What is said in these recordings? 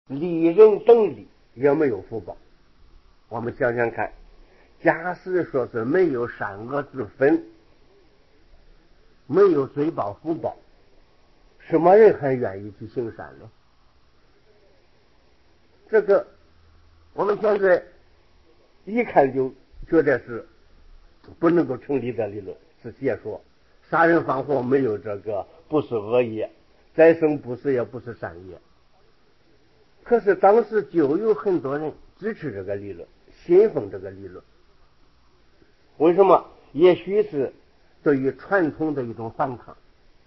利人等利也没有福报。我们想想看，假使说是没有善恶之分，没有罪报福报，什么人还愿意去行善呢？这个我们现在一看就觉得是不能够成立的理论，是邪说。杀人放火没有这个，不是恶业；再生不死也不是善业。可是当时就有很多人支持这个理论，信奉这个理论。为什么？也许是对于传统的一种反抗，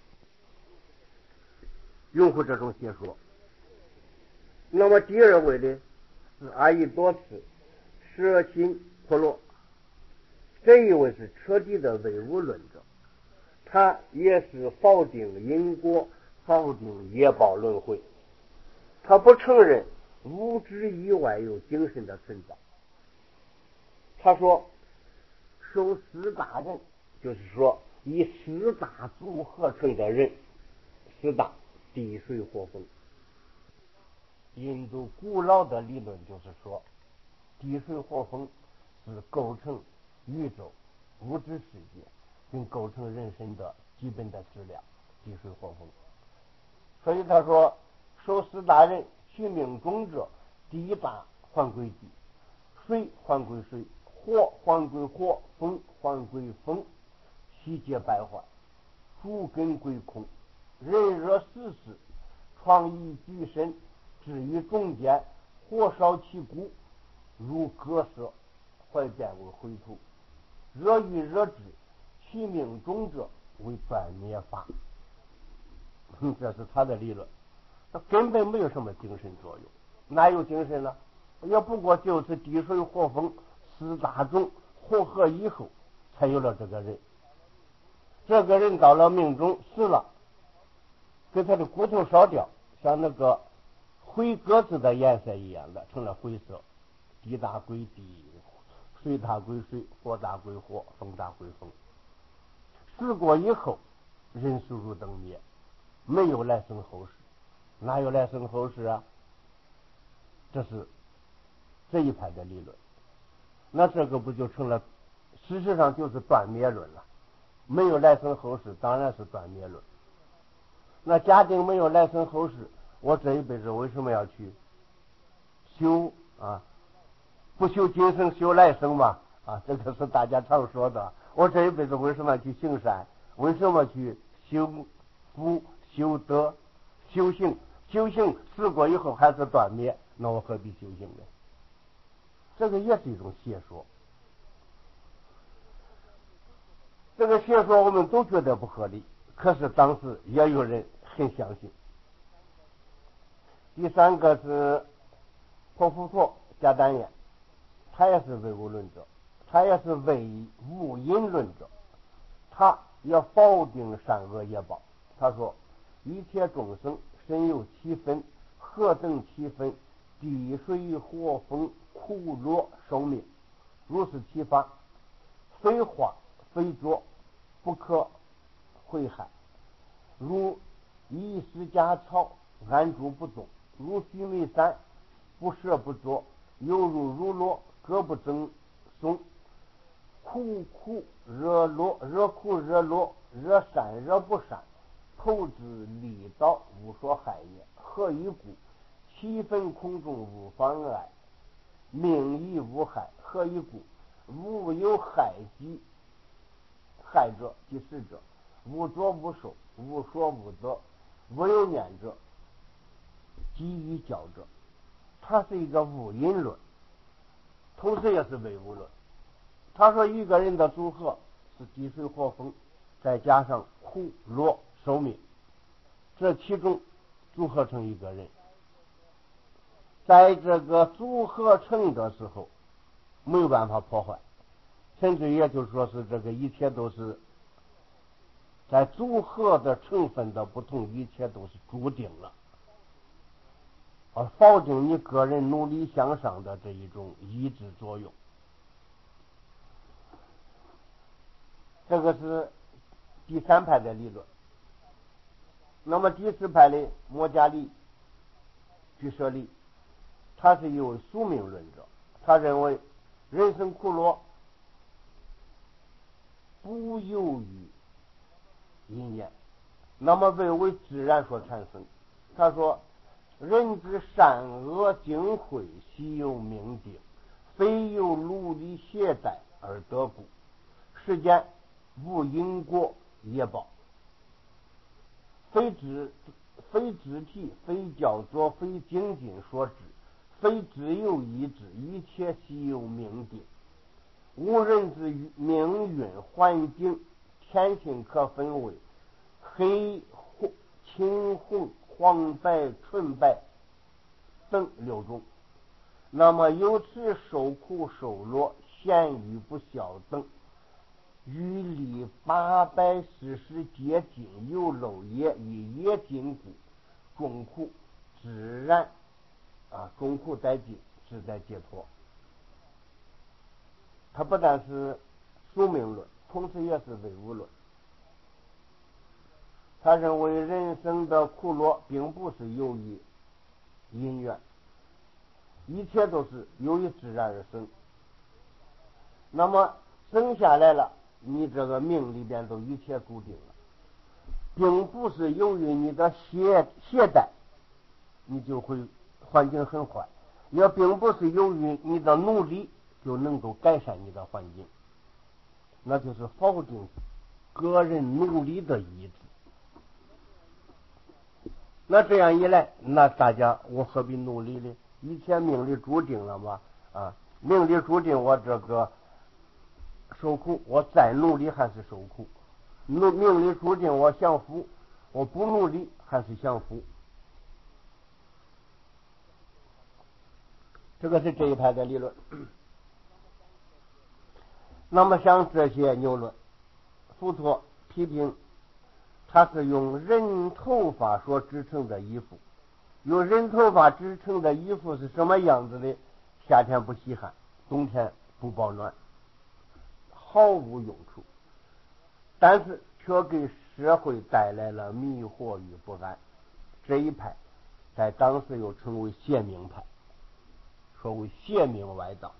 拥护这种邪说。那么第二位呢，是阿依多斯舍辛婆罗，这一位是彻底的唯物论者，他也是否定因果，否定业报轮回，他不承认物质以外有精神的存在。他说受四大人，就是说以四大组合成的人，四大地水火风。印度古老的理论就是说，地水火风是构成宇宙物质世界并构成人身的基本的质量，地水火风。所以他说受四大人取命中者，第一大还归地，水还归水，火还归火，风还归风，悉皆败坏，主根归空，人若死时，创以具身，置于中间，火烧其骨，如割舍，坏变为灰土。热欲热之，其命中者为断灭法。这是他的理论，他根本没有什么精神作用，哪有精神呢？也不过就是地水火风四大种混合以后，才有了这个人。这个人到了命中死了，给他的骨头烧掉，像那个灰鸽子的颜色一样的，成了灰色。地大归地，水大归水，火大归火，风大归风。死过以后，人速如灯灭，没有来生后世。哪有来生后世啊？这是这一派的理论。那这个不就成了，事实上就是断灭论了。没有来生后世，当然是断灭论。那假定没有来生后世，我这一辈子为什么要去修啊？不修今生修来生嘛？啊，这个是大家常说的。我这一辈子为什么要去行善？为什么去修福、修德、修行？修行死过以后还是断灭，那我何必修行呢？这个也是一种邪说。这个邪说我们都觉得不合理，可是当时也有人很相信。第三个是婆浮陀迦丹彦，他也是唯物论者，他也是唯物因论者，他也否定善恶业报。他说一切众生身有七分，何等七分？地水火风苦乐寿命，如是其法，非化非浊，不可毁害。如一石夹草，安住不动；如须弥山，不涉不着；犹如如落，各不争松。苦苦热落，热苦热落，热善热不善，投之利道，无所害也。何以故？七分空中无妨碍，命亦无害。何以故？无有害己，害者即是者，无着无受，无所无得，无有念者，即于教者。它是一个无因论，同时也是唯物论。他说一个人的组合是地水火风，再加上苦乐寿命，这其中组合成一个人。在这个组合成的时候，没有办法破坏，甚至也就是说是这个一切都是在组合的成分的不同，一切都是注定了，而否定你个人努力向上的这一种意志作用。这个是第三派的理论。那么第四派的摩伽利、俱舍利， 他是一位宿命论者，他认为人生苦乐不由于因缘，那么为自然所产生。他说人之善恶尽毁，悉由命定，非由努力懈怠而得故。世间无因果业报，非肢体，非教作，非经济所致，非自由意志，一切悉由命定。无人之命运环境天性可分为黑、青、红、黄、白、纯白等6种。那么由此受苦受乐，咸与不孝等，于历840皆尽有漏业，以业尽故，众苦自然众苦殆尽，自在解脱。它不但是宿命论，同时也是唯物论。他认为人生的苦乐并不是由于因缘，一切都是由于自然而生。那么生下来了，你这个命里边都一切固定了，并不是由于你的懈怠你就会环境很坏，也并不是由于你的努力就能够改善你的环境，那就是否定个人努力的意志。那这样一来，那大家我何必努力呢？一切命里注定了嘛，命里注定我这个受苦，我再努力还是受苦。命里注定我享福，我不努力还是享福。这个是这一派的理论。那么像这些牛论，佛陀批评他是用人头发所织成的衣服，用人头发织成的衣服是什么样子的？夏天不吸汗，冬天不保暖，毫无用处，但是却给社会带来了迷惑与不安。这一派在当时又称为邪命派，说为邪命外道。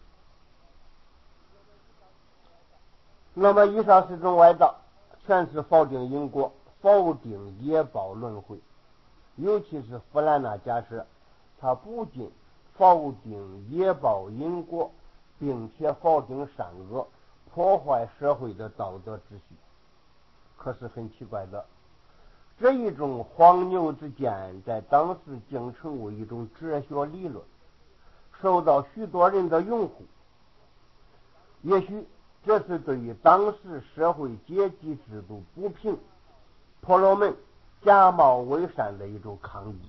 那么以上4种外道全是否定因果，否定业报轮回。尤其是弗兰纳假设，他不仅否定业报因果，并且否定善恶，破坏社会的道德秩序。可是很奇怪的，这一种荒谬之见在当时竟成为一种哲学理论，受到许多人的拥护。也许这是对于当时社会阶级制度不平，婆罗门假冒伪善的一种抗议，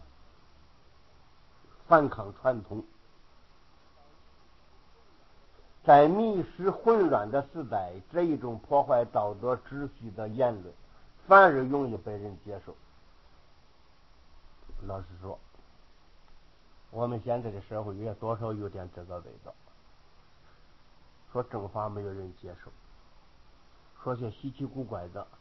反抗传统。在迷失混乱的时代，这一种破坏道德秩序的言论反而容易被人接受。老实说，我们现在的社会也多少有点这个味道，说正法没有人接受，说些稀奇古怪的，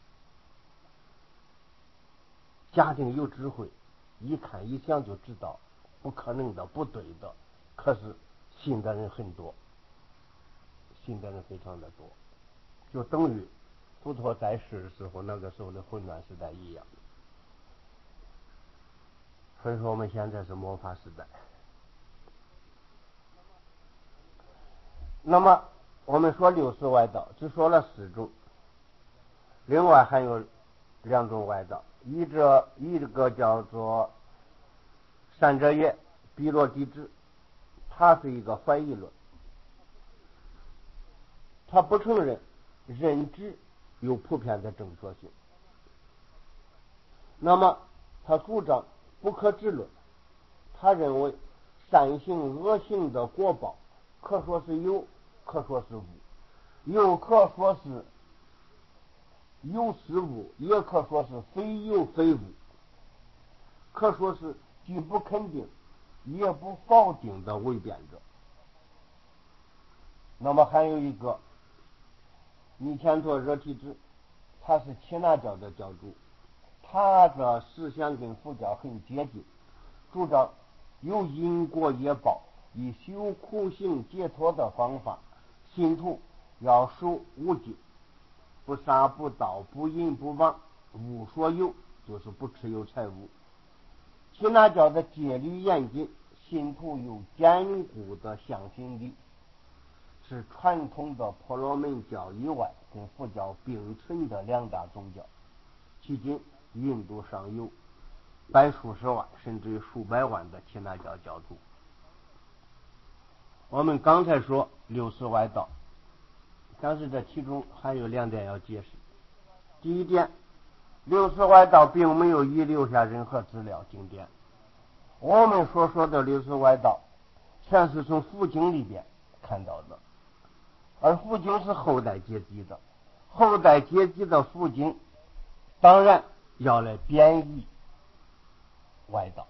假定有智慧，一看一想就知道不可能的、不对的，可是信的人很多，信的人非常的多，就等于佛陀在世的时候那个时候的混乱时代一样。所以说我们现在是末法时代。那么我们说60外道，只说了4种，另外还有2种外道，一个叫做善哲业比罗底智，他是一个怀疑论，他不承认认知有普遍的正确性。那么他主张不可知论，他认为善行恶行的果报可说是有，可说是无，又可说是有是无，也可说是非有非无，可说是既不肯定也不否定的唯辩者。那么还有一个尼乾陀热提智，他是耆那教的教主，他的思想跟佛教很接近，主张有因果业报， 以修苦行解脱的方法，信徒要守五戒，不杀不盗不淫不妄，无所有，就是不持有财物。耆那教的戒律严谨，信徒有坚固的向心力，是传统的婆罗门教以外跟佛教并存的两大宗教。迄今印度上有百数十万甚至数百万的耆那教教徒。我们刚才说60外道，但是这其中还有2点要解释。第一点，60外道并没有遗留下任何资料经典，我们所说的60外道全是从佛经里边看到的，而佛经是后代结集的，后代结集的佛经当然要来编译外道，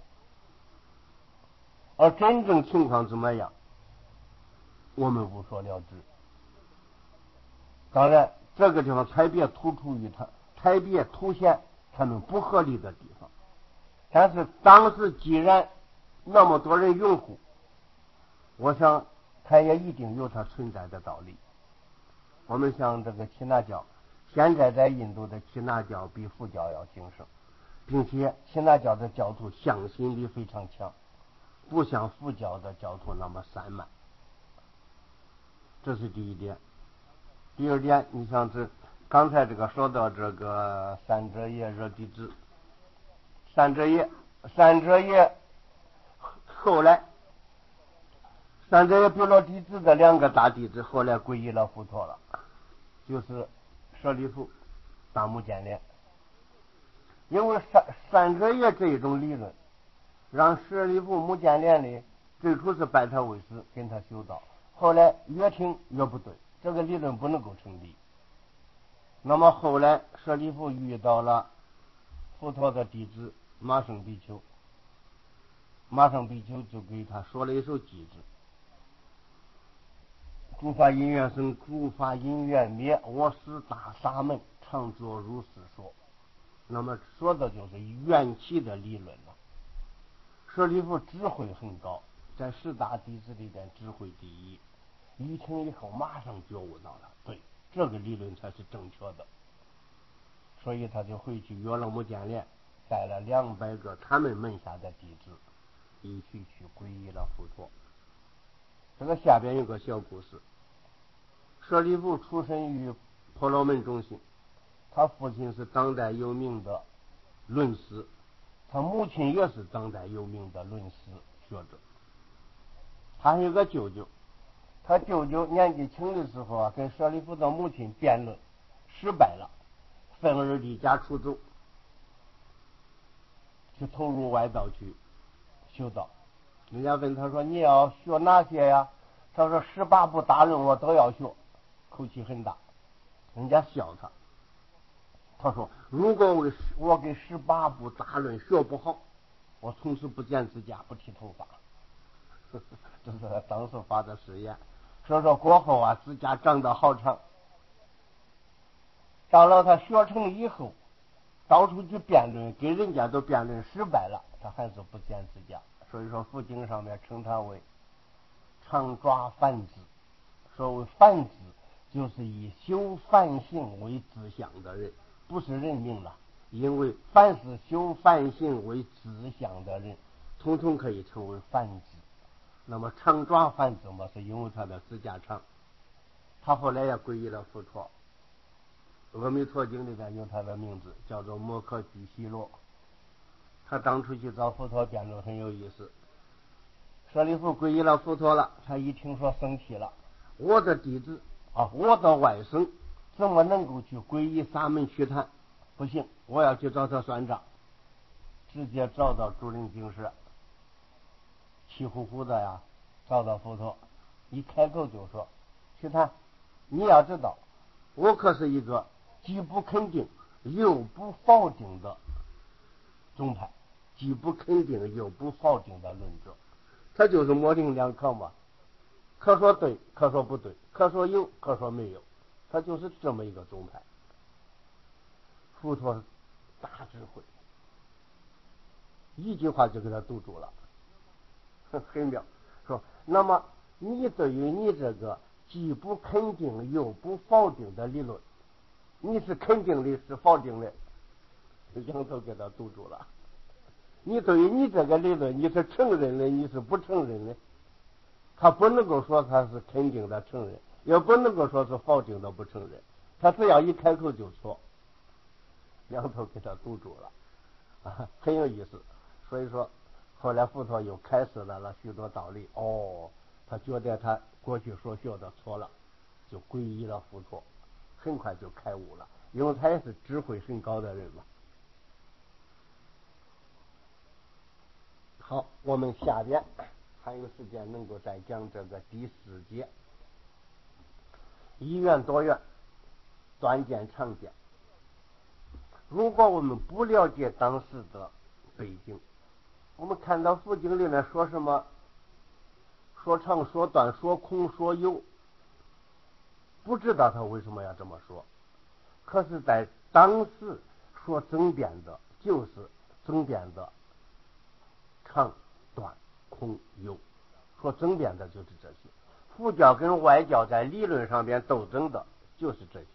而真正情况怎么样，我们无所了知。当然这个地方特别突出于它，特别凸显他们不合理的地方，但是当时既然那么多人拥护，我想它也一定有它存在的道理。我们像这个耆那教，现在在印度的耆那教比佛教要兴盛，并且耆那教的教徒向心力非常强，不像佛教的教徒那么散漫。这是第一点。第二点，你像是刚才这个说到这个三者业热地支，三者业后来三者业比罗地支的2个大弟子后来皈依了佛陀了，就是舍利弗、大目犍连。因为三者业这一种理论，让舍利弗、目犍连的最初是拜他为师，跟他修道，后来越听越不对，这个理论不能够成立。那么后来舍利弗遇到了佛陀的弟子马胜比丘，马胜比丘就给他说了一首偈子：诸法因缘生，诸法因缘灭，我是大沙门，常作如是说。那么说的就是缘起的理论了。舍利弗智慧很高，在10大弟子里边智慧第一，一听以后马上觉悟到了，对，这个理论才是正确的。所以他就回去约了目犍连，带了200个他们门下的弟子一起去皈依了佛陀。这个下边有个小故事。舍利弗出身于婆罗门中心，他父亲是当代有名的论师，他母亲也是当代有名的论师学者。他还有个舅舅，他舅舅年纪轻的时候啊，跟舍利弗的母亲辩论失败了，愤而离家出走，去投入外道去修道。人家问他说：“你要学哪些呀？”他说：“18部大论我都要学。”口气很大，人家笑他。他说：“如果我给18部大论学不好，我从此不剪指甲，不剃头发。”这是他当时发的誓言。说过后啊，指甲长得好长。到了他学成以后，到处去辩论，跟人家都辩论失败了，他还是不剪指甲。所以说佛经上面称他为常抓梵子。所谓梵子，就是以修梵行为志向的人，不是人名了。因为凡是修梵行为志向的人，统统可以称为梵子。那么常抓梵子嘛，是因为他的指甲长。他后来也皈依了佛陀，阿弥陀经里边有他的名字，叫做摩诃居西罗。他当初去找佛陀辩论很有意思。舍利弗皈依了佛陀了，他一听说生气了，我的弟子啊，我的外甥怎么能够去皈依沙门瞿昙？不行，我要去找他算账。直接找到竹林精舍，气呼呼的呀，找到佛陀，一开口就说：“瞿昙，你要知道，我可是一个既不肯定又不否定的宗派，既不肯定又不否定的论者。”他就是模棱两可嘛，可说对，可说不对，可说有，可说没有，他就是这么一个宗派。佛陀大智慧，一句话就给他堵住了，很妙。 说，那么你对于你这个既不肯定又不否定的理论，你是肯定的，是否定的？杨头给他堵住了。你对于你这个理论，你是承认的，你是不承认的？他不能够说他是肯定的承认，也不能够说是否定的不承认，他只要一开口就错。杨头给他堵住了，很有意思。所以说，后来佛陀又开示了许多道理。他觉得他过去所学的错了，就皈依了佛陀，很快就开悟了，因为他也是智慧很高的人嘛。好，我们下边还有时间能够再讲这个第四节，一愿多愿，短见长见。如果我们不了解当时的背景，我们看到佛经里面说什么，说长说短，说空说有，不知道他为什么要这么说。可是在当时所争辩的就是争辩的长短空有，所争辩的就是这些。佛教跟外教在理论上边斗争的就是这些。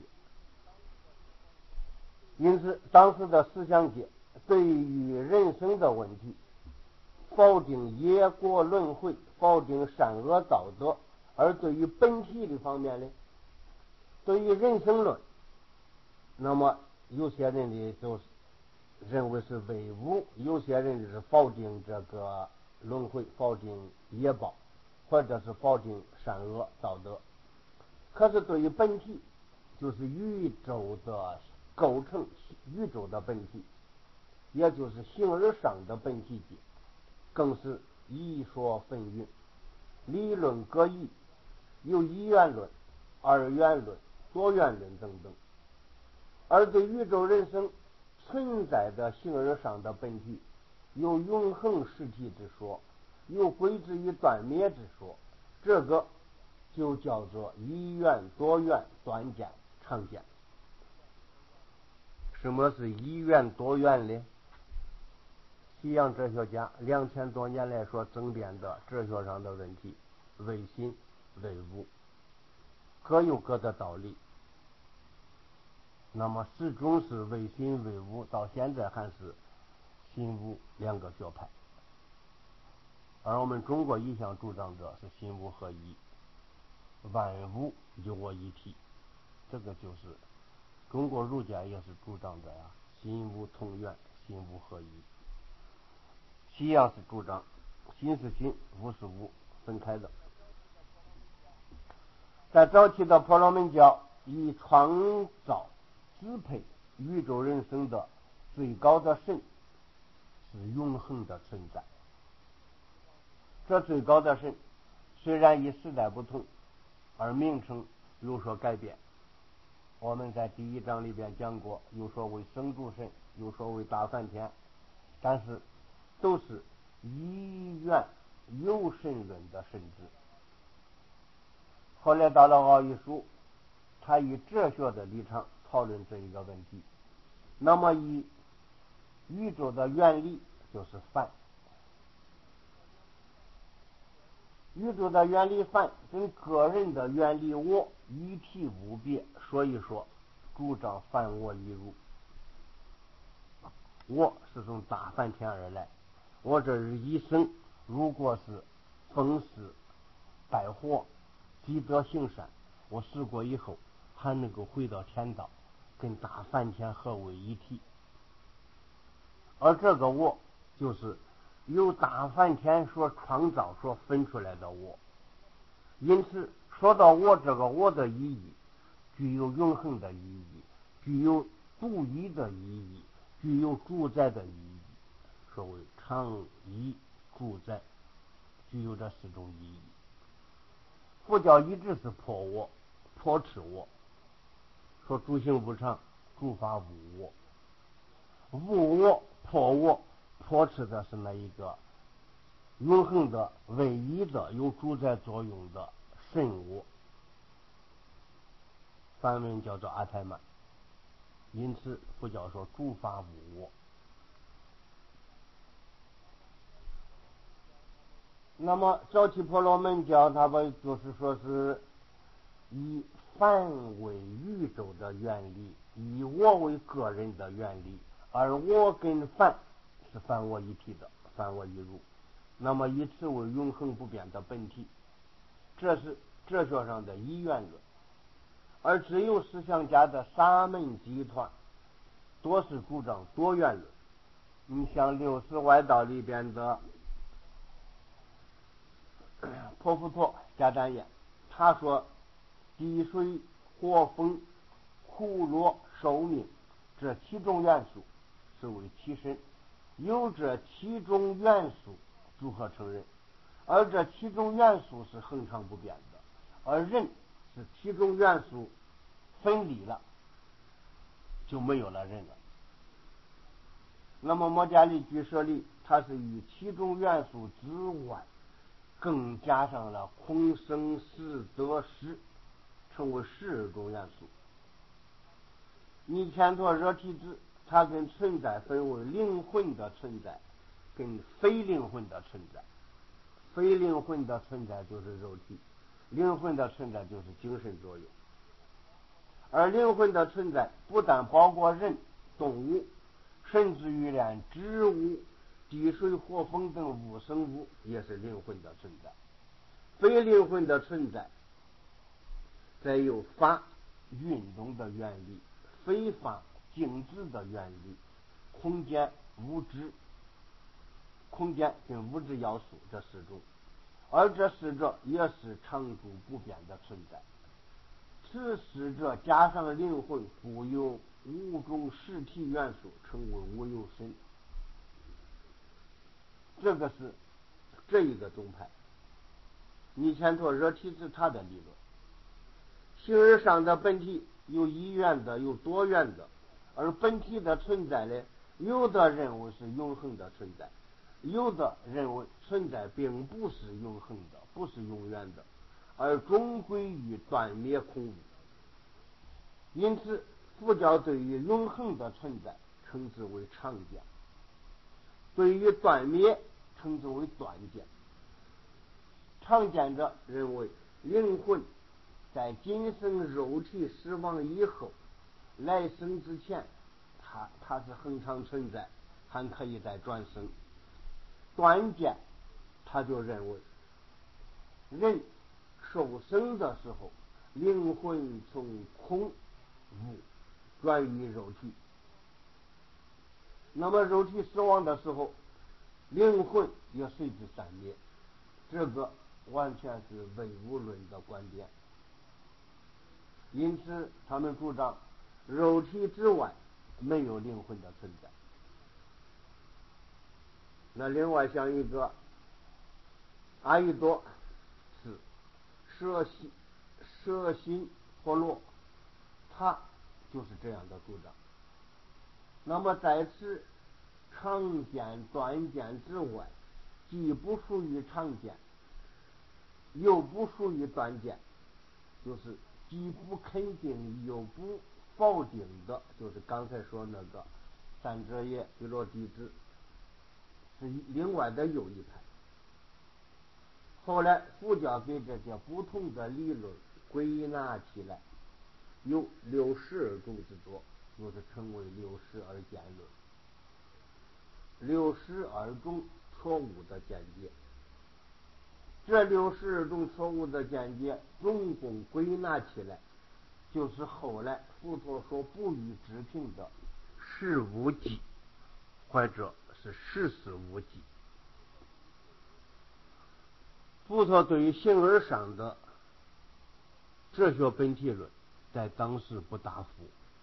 因此当时的思想界对于人生的问题，否定业果轮回，否定善恶道德，而对于本体的方面呢，对于人生论，那么有些人呢就认为是唯物，有些人是否定这个轮回，否定业报，或者是否定善恶道德。可是对于本体，就是宇宙的构成，宇宙的本体，也就是形而上的本体界，更是一说纷纭，理论各异，有一元论、二元论、多元论等等。而对宇宙人生存在的形而上的本体，有永恒实体之说，有归之于断灭之说，这个就叫做一元多元短见长见。什么是一元多元呢？西洋哲学家2000多年来所争辩的哲学上的问题，唯心唯物，各有各的道理。那么始终是唯心唯物，到现在还是心物两个学派。而我们中国一向主张的是心物合一，万物有我一体，这个就是中国儒家也是主张的呀，心物同源，心物合一。西洋是主张心是心，物是物，分开的。在早期的婆罗门教，以创造支配宇宙人生的最高的神是永恒的存在。这最高的神虽然以时代不同而名称有所改变，我们在第一章里边讲过，有所谓生主神，有所谓大梵天，但是都是一元有神论的神智。后来到了奥义书，他以哲学的立场讨论这一个问题。那么以宇宙的原理就是梵，宇宙的原理梵跟个人的原理我一体无别，所以说主张梵我一如。我是从大梵天而来，我这一生如果是封事拜火积德行善，我死过以后还能够回到天道，跟大梵天合为一体。而这个我就是由大梵天所创造所分出来的我。因此说到我这个我的意义，具有永恒的意义，具有独一的意义，具有主宰的意义。所谓常一主宰，具有这四种意义。佛教一直是破我，破斥我，说诸行无常，诸法无我。无我破我，破斥的是那一个永恒的唯一的有主宰作用的神我，梵文叫做阿泰曼。因此佛教说诸法无我。 那么早期婆罗门教他们就是说是以梵为宇宙的原理，以我为个人的原理，而我跟梵是梵我一体的，梵我一如，那么以此为永恒不变的本体，这是哲学上的一元论。而只有思想家的沙门集团多是主张多元论。你像六世外道里边的婆浮陀迦旃延，他说地水火风苦乐寿命这七种元素是为其身，由这七种元素组合成人，而这七种元素是恒常不变的，而人是七种元素分离了就没有了人了。那么摩伽利居舍利它是以七种元素之外更加上了空生死得失，成为12种元素。尼乾陀热体质它跟存在分为灵魂的存在跟非灵魂的存在，非灵魂的存在就是肉体，灵魂的存在就是精神作用。而灵魂的存在不但包括人、动物，甚至于连植物、地水火风等无生物也是灵魂的存在。非灵魂的存在再有法运动的原理，非法静止的原理，空间物质，空间跟物质要素这4种，而这4者也是常住不变的存在。此4者加上灵魂，故有5种实体元素，称为无有身。这个是这一个宗派尼乾陀热体质他的理论。形而上的本体有一元的，有多元的，而本体的存在呢，有的认为是永恒的存在，有的认为存在并不是永恒的，不是永远的，而终归于断灭空无。因此佛教对于永恒的存在称之为常见，对于断灭称之为断见。常见者认为灵魂在今生肉体死亡以后，来生之前它是恒常存在，还可以再转生。断见他就认为人受生的时候，灵魂从空无转于肉体，那么肉体死亡的时候，灵魂也随之散灭，这个完全是唯物论的观点。因此他们主张肉体之外没有灵魂的存在。那另外像一个阿育多是舍心婆罗，他就是这样的主张。那么在此常见断见之外，既不属于常见又不属于断见，就是既不肯定又不否定的，就是刚才说那个三者业俱罗地支，是另外的又一派。后来佛教给这些不同的理论归纳起来，有62种之多，就是称为62见论，62种错误的见解。这62种错误的见解总共归纳起来，就是后来佛陀所不予置评的15偈，或者是14无偈。佛陀对于形而上的哲学本体论在当时不答复。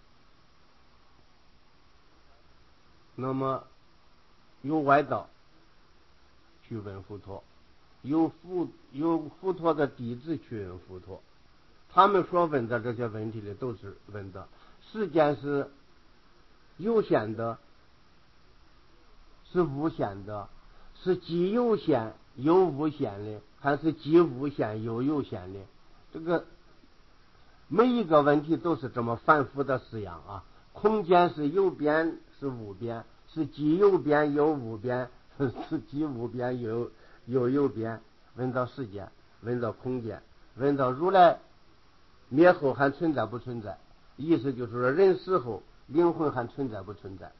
那么有外道去问佛陀，有佛陀的弟子去问佛陀，他们所问的这些问题里都是问的时间是有限的，是无限的，是既有限又无限的，还是既无限又有限的。这个每一个问题都是这么反复的式样啊。空间是有边是无边，是既有边又无边，是既无边由有边问到时间，问到空间，问到如来灭后还存在不存在，意思就是说人死后灵魂还存在不存在。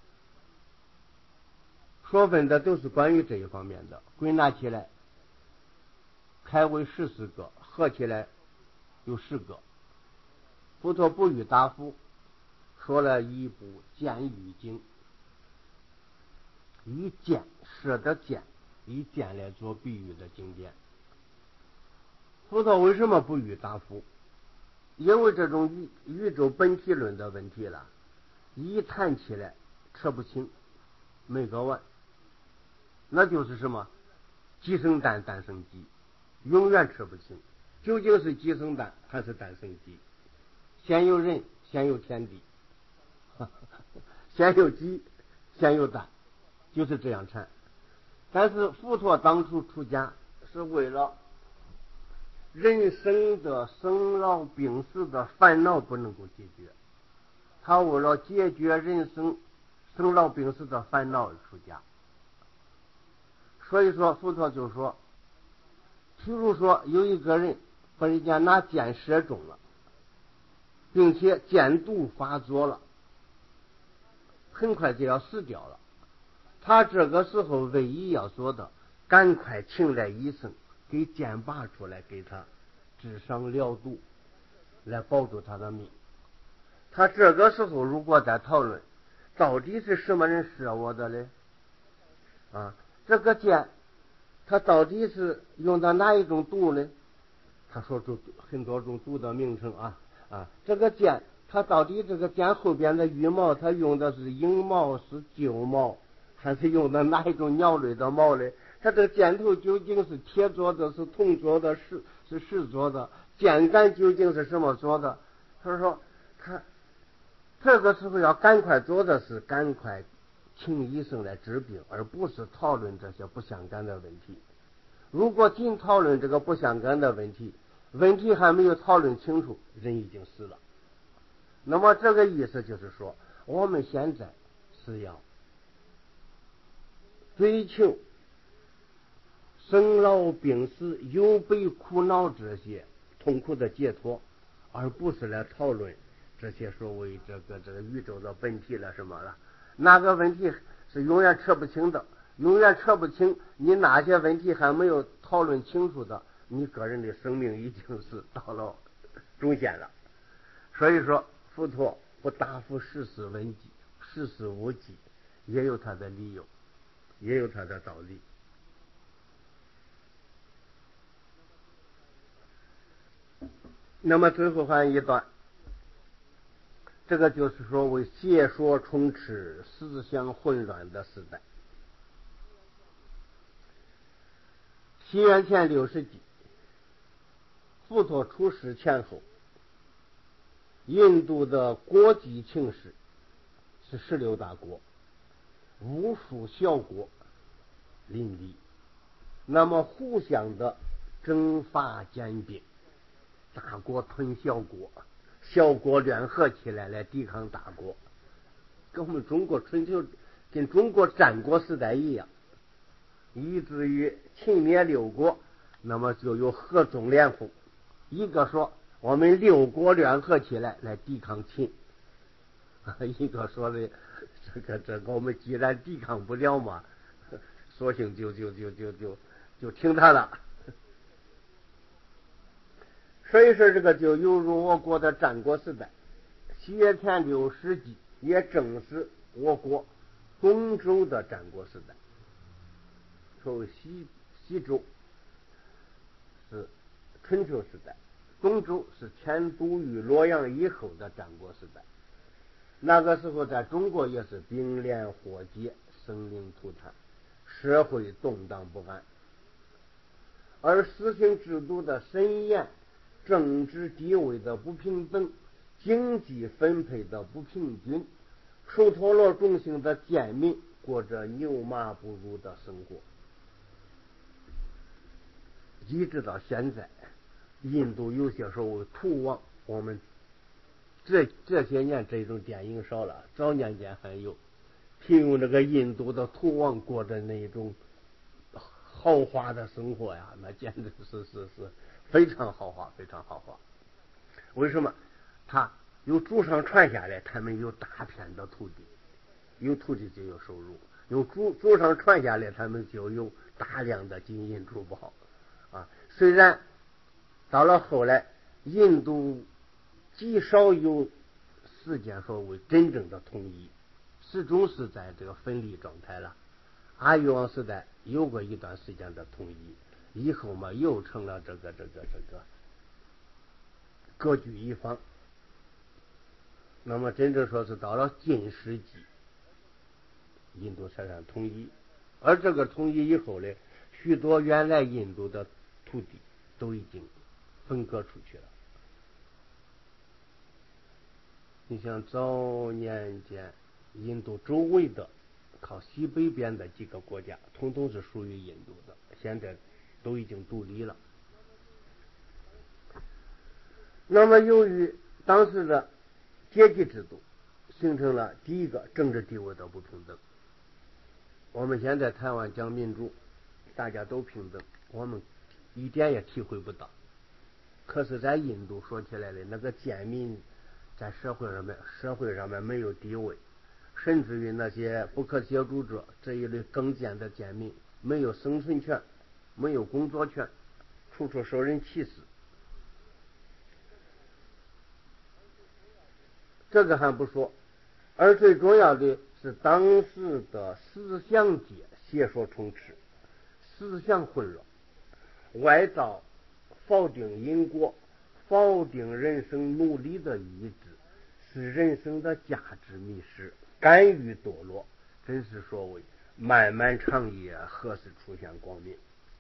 所问的都是关于这一方面的，归纳起来开为14个，合起来有10个。佛陀不予答复，说了一部简语经，以简舍的简，以简来做比喻的经典。佛陀为什么不予答复？因为这种宇宙本体论的问题了，一谈起来扯不清，没个完。那就是什么？鸡生蛋，蛋生鸡，永远扯不清，究竟是鸡生蛋还是蛋生鸡？先有人，先有天地，先有鸡，先有蛋，就是这样缠。但是佛陀当初出家是为了人生的生老病死的烦恼不能够解决，他为了解决人生生老病死的烦恼而出家。所以说佛陀就说，譬如说有一个人把人家拿箭射中了，并且箭毒发作了，很快就要死掉了，他这个时候唯一要做的，赶快请来医生给箭拔出来，给他治伤疗毒，来保住他的命。他这个时候如果在讨论到底是什么人射我的嘞？这个箭他到底是用的哪一种毒呢？他说出很多种毒的名称这个箭他到底这个箭后边的羽毛，他用的是鹰毛是鸠毛，还是用的哪一种鸟类的毛呢？他这个箭头究竟是铁做的，是铜做的，是石做的？箭杆究竟是什么做的？他说他这个时候要赶快做的是赶快请医生来治病，而不是讨论这些不相干的问题。如果仅讨论这个不相干的问题，问题还没有讨论清楚，人已经死了。那么这个意思就是说，我们现在是要追求生老病死忧悲苦恼这些痛苦的解脱，而不是来讨论这些所谓这个宇宙的本体了什么了。那个问题是永远扯不清的，永远扯不清，你那些问题还没有讨论清楚的，你个人的生命已经是到了终线了。所以说佛陀不答复世事问题，世事无忌，也有他的理由，也有他的道理。那么最后还一段，这个就是说为邪说充斥、思想混乱的时代。西元前60纪，佛陀出世前后，印度的国际情势是16大国，无数小国林立，那么互相的征伐兼并，大国吞小国，小国联合起来来抵抗大国，跟我们中国春秋跟中国战国时代一样，以至于秦灭6国，那么就有合纵连横，一个说我们6国联合起来来抵抗秦，一个说的这个我们既然抵抗不了嘛，索性就听他的。所以说这个就犹如我国的战国时代，西元前60纪，也正是我国东周的战国时代。所谓西周是春秋时代，东周是迁都于洛阳以后的战国时代。那个时候在中国也是兵连火结，生灵涂炭，社会动荡不安，而实行制度的森严，政治地位的不平等，经济分配的不平均，受陀罗种姓的贱民过着牛马不如的生活，一直到现在，印度有些所谓土王，我们这些年这种电影少了，早年间还有，形容这个印度的土王过着那种豪华的生活呀，那简直是非常豪华，非常豪华。为什么？他由祖上传下来，他们有大片的土地，有土地就有收入；由祖上传下来，他们就有大量的金银珠宝啊。虽然到了后来，印度极少有时间所谓真正的统一，始终是在这个分离状态了。阿育王时代有过一段时间的统一，以后嘛又成了这个各据一方。那么真正说是到了近世纪，印度才算统一。而这个统一以后呢，许多原来印度的土地都已经分割出去了。你像早年间印度周围的靠西北边的几个国家，统统是属于印度的，现在都已经独立了。那么由于当时的阶级制度，形成了第一个政治地位的不平等。我们现在台湾讲民主，大家都平等，我们一点也体会不到。可是在印度说起来的那个贱民在社会上面没有地位，甚至于那些不可协助者这一类更贱的贱民，没有生存权，没有工作权，处处受人歧视。这个还不说，而最重要的是当时的思想界邪说充斥，思想混乱，外道否定因果，否定人生努力的意志，是人生的价值迷失，甘于堕落。真是所谓漫漫长夜何时出现光明。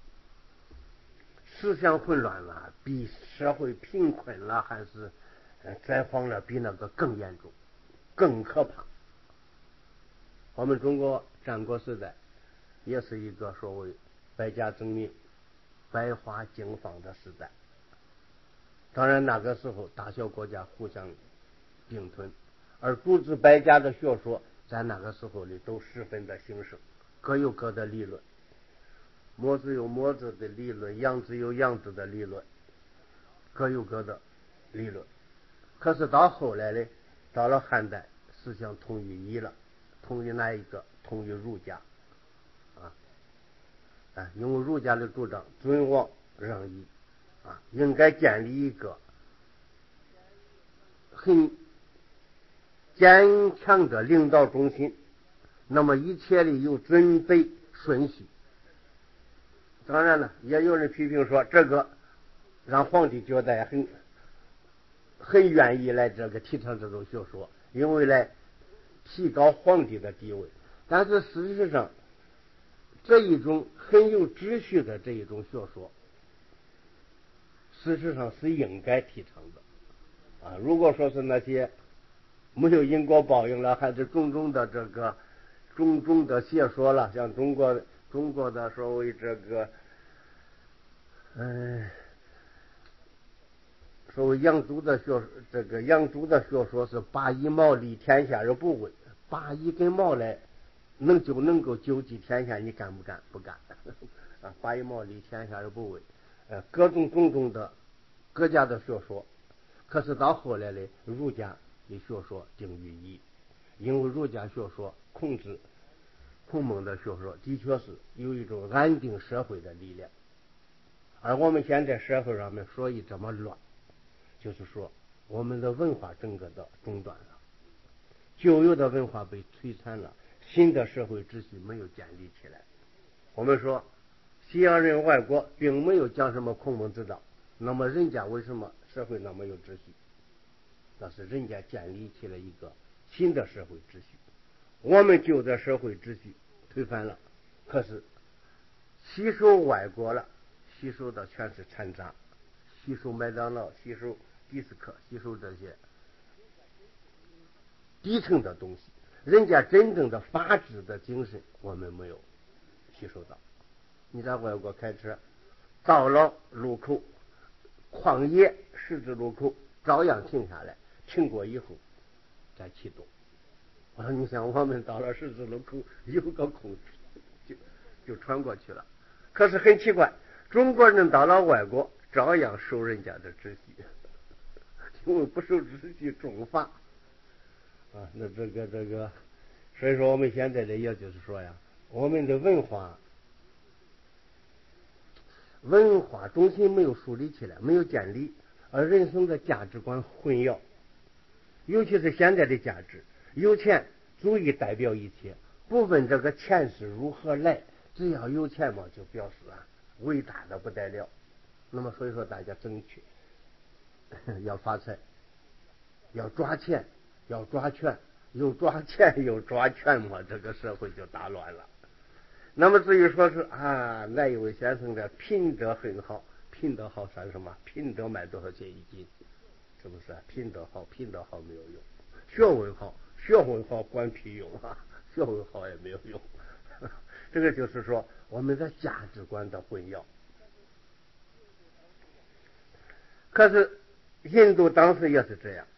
思想混乱了，比社会贫困了还是灾荒了，比那个更严重，更可怕。我们中国战国时代也是一个所谓百家争鸣、百花竞放的时代。当然那个时候大小国家互相并吞，而诸子百家的学说在那个时候里都十分的兴盛，各有各的理论。墨子有墨子的理论，杨子有杨子的理论，各有各的理论。可是到后来呢，到了汉代，思想统一了，统一哪一个？统一儒家因为儒家的主张尊王让夷应该建立一个很坚强的领导中心，那么一切的有准备顺序。当然了，也有人批评说这个让皇帝觉得很愿意来这个提倡这种学说，因为来提高皇帝的地位。但是事实上，这一种很有秩序的这一种学说，事实上是应该提倡的如果说是那些没有因果报应了，还是种种的邪说了，像中国的所谓所谓杨朱的学说是拔一毛利天下而不为，拔一根毛来能够救济天下，你干不干？不干拔一毛利天下而不为，各种的各家的学说。可是到后来呢，儒家的学说定于一，因为儒家学说孔孟的学说的确是有一种安定社会的力量。而我们现在社会上面所以这么乱，就是说我们的文化整个的中断了，旧有的文化被摧残了，新的社会秩序没有建立起来。我们说西洋人外国并没有讲什么孔孟之道，那么人家为什么社会那么有秩序？那是人家建立起了一个新的社会秩序，我们旧的社会秩序推翻了。可是吸收外国了，吸收的全是残渣，吸收麦当劳，吸收迪斯科，吸收这些低层的东西，人家真正的法治的精神我们没有吸收到。你在外国开车，到了路口旷野十字路口照样停下来，停过以后再启动。你想我们到了十字路口有个空就穿过去了， 可是很奇怪，中国人到了外国照样受人家的秩序，因为不受秩序重罚啊。那这个，所以说我们现在的也就是说呀，我们的文化中心没有树立起来，没有建立，而人生的价值观混淆，尤其是现在的价值，有钱足以代表一切，不问这个钱是如何来，只要有钱嘛，就表示伟大的不得了。那么所以说大家争取要发财，要抓钱，要抓权，又抓钱又抓权嘛，这个社会就大乱了。那么至于说是那一位先生的品德很好，品德好算什么？品德卖多少钱一斤？是不是？品德好没有用，学问好管屁用啊！学问好也没有用。这个就是说我们的价值观的混淆。可是印度当时也是这样，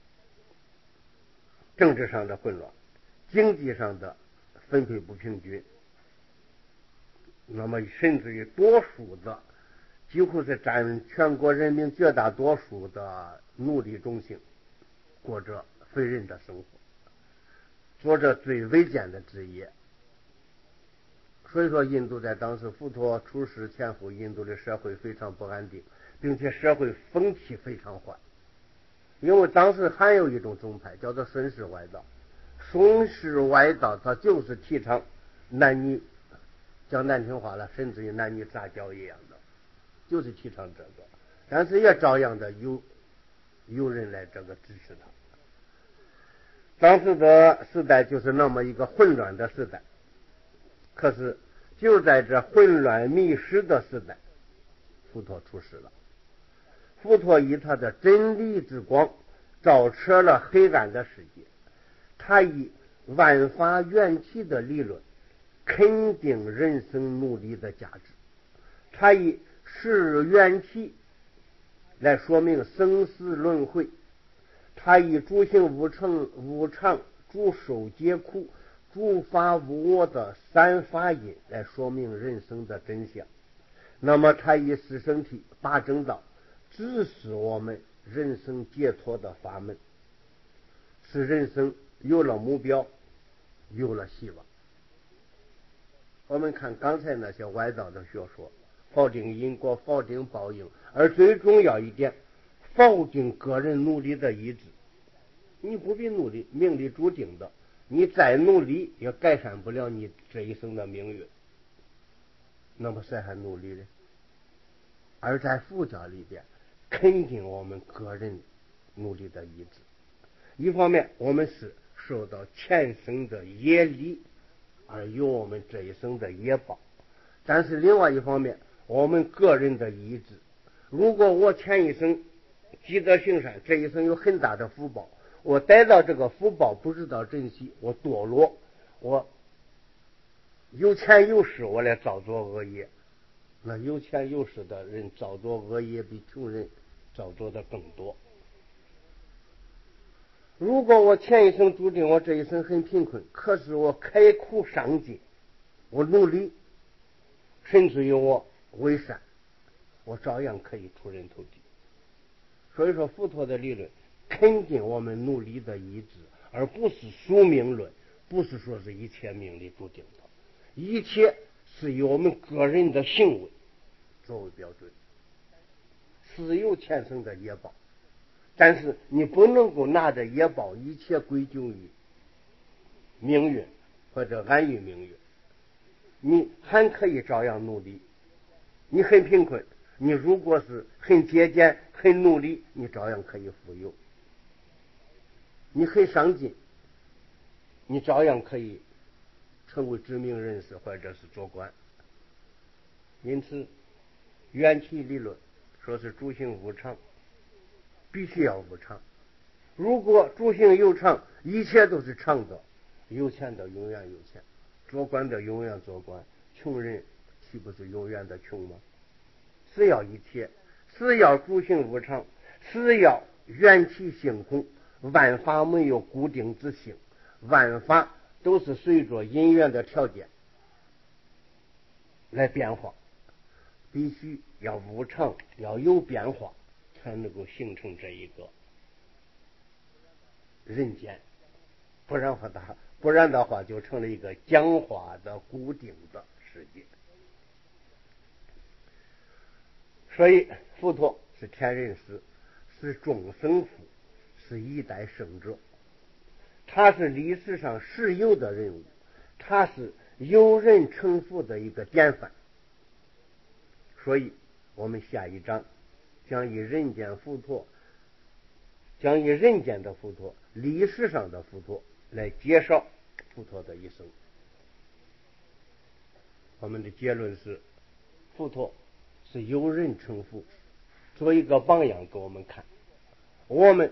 政治上的混乱，经济上的分配不平均，那么甚至于多数的几乎是占全国人民绝大多数的奴隶种姓，过着非人的生活，做着最违奸的职业。所以说印度在当时佛陀出世前后，印度的社会非常不安定，并且社会风气非常坏。因为当时还有一种宗派叫做孙氏外道，孙氏外道它就是提倡男女，讲难听话了，甚至于男女杂交一样的，就是提倡这个，但是也照样的有人来这个支持他。当时的时代就是那么一个混乱的时代，可是就在这混乱迷失的时代，佛陀出世了。佛陀以他的真理之光照彻了黑暗的世界，他以万法缘起的理论肯定人生努力的价值，他以是缘起来说明生死轮回，他以诸行无常诸受皆苦诸法无我的三法印来说明人生的真相。那么他以四圣谛八正道指示我们人生解脱的法门，使人生有了目标，有了希望。我们看刚才那些外道的学说，否定因果，否定报应，而最重要一点，否定个人努力的意志。你不必努力，命里注定的，你再努力也改善不了你这一生的命运，那么谁还努力呢？而在佛教里边肯定我们个人努力的意志。一方面我们是受到前生的业力而有我们这一生的业报，但是另外一方面我们个人的意志，如果我前一生积德行善，这一生有很大的福报，我得到这个福报不知道珍惜，我堕落，我有钱有势，我来造作恶业。那有钱有势的人造作恶业比穷人造作的更多。如果我前一生注定我这一生很贫困，可是我开苦上进，我努力，甚至于我为善，我照样可以出人头地。所以说佛陀的理论肯定我们努力的意志，而不是宿命论，不是说是一切命里注定的，一切是以我们个人的行为作为标准，是有前生的业报，但是你不能够拿着业报一切归咎于命运或者安于命运，你还可以照样努力。你很贫困，你如果是很节俭很努力，你照样可以富有。你很上进，你照样可以成为知名人士或者是做官。因此缘起理论说是诸行无常，必须要无常。如果诸行有常，一切都是常的，有钱的永远有钱，做官的永远做官，穷人岂不是永远的穷吗？是要一切，是要诸行无常，是要缘起性空，万法没有固定之性，万法都是随着因缘的条件来变化。 必须要无常，要有变化，才能够形成这一个人间，不然的话就成了一个僵化的固定的世界。所以佛陀是天人师，是众生父，是一代圣者，他是历史上实有的人物，他是有人成佛的一个典范。所以我们下一章将以人间的佛陀，历史上的佛陀来介绍佛陀的一生。我们的结论是，佛陀是有人成佛，做一个榜样给我们看。我们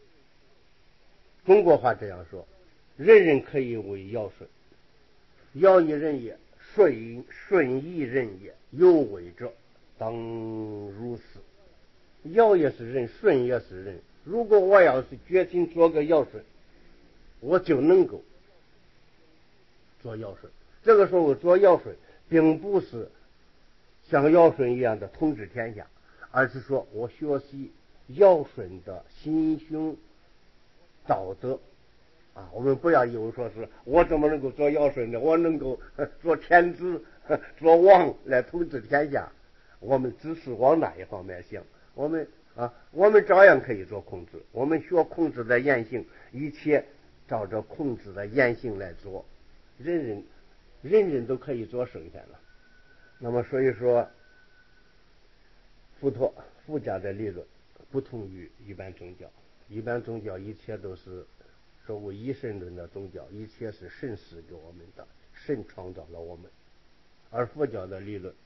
中国话这样说，人人可以为尧舜，尧亦人也，舜亦人也，有为者当如斯。尧也是人，舜也是人。如果我要是决心做个尧舜，我就能够做尧舜。这个时候做尧舜并不是像尧舜一样的统治天下，而是说我学习尧舜的心胸道德啊。我们不要以为说是我怎么能够做尧舜呢？我能够做天子做王来统治天下。我们只是往那一方面想，我们照样可以做孔子。我们学孔子的言行，一切照着孔子的言行来做，人人都可以做圣贤了。那么所以说，佛家的理论不同于一般宗教。一般宗教一切都是所谓一神论的宗教，一切是神赐给我们的，神创造了我们。而佛教的理论，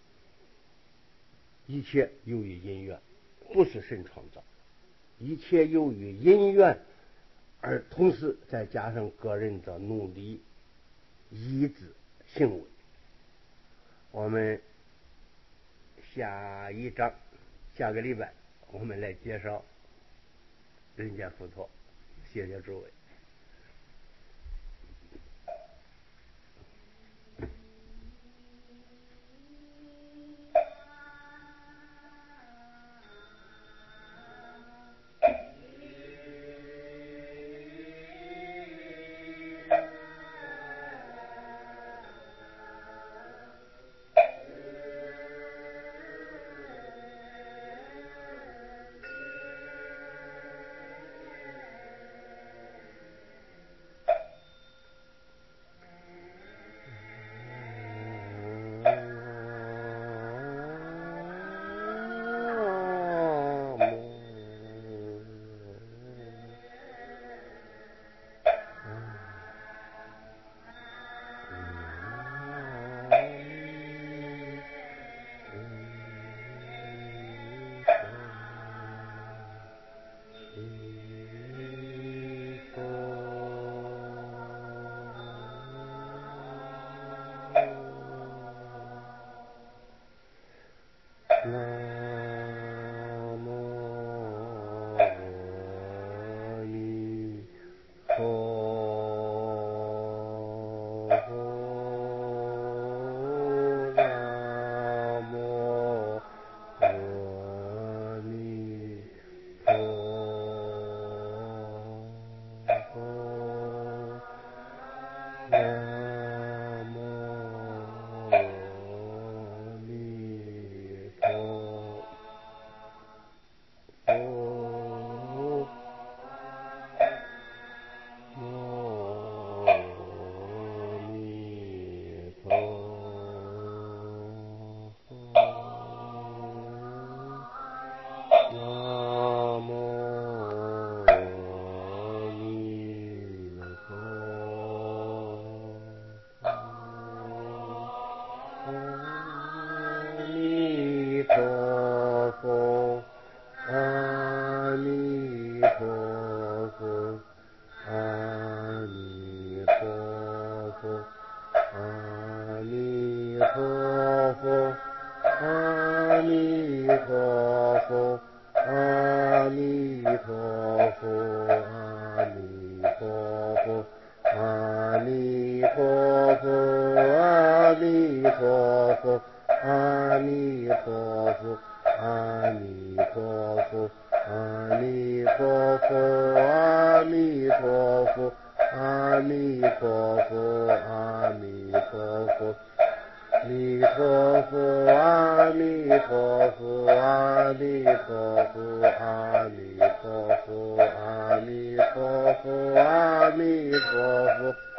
一切由于因缘，不是神创造，一切由于因缘，而同时再加上个人的努力、意志、行为。我们下一章，下个礼拜我们来介绍人间佛陀。谢谢诸位。 阿弥陀佛，阿弥陀佛，阿弥陀佛，阿弥陀佛，阿弥陀佛，阿弥陀佛。弥陀佛，阿弥陀佛，阿弥陀佛，阿弥陀佛，阿弥陀佛，阿弥陀佛。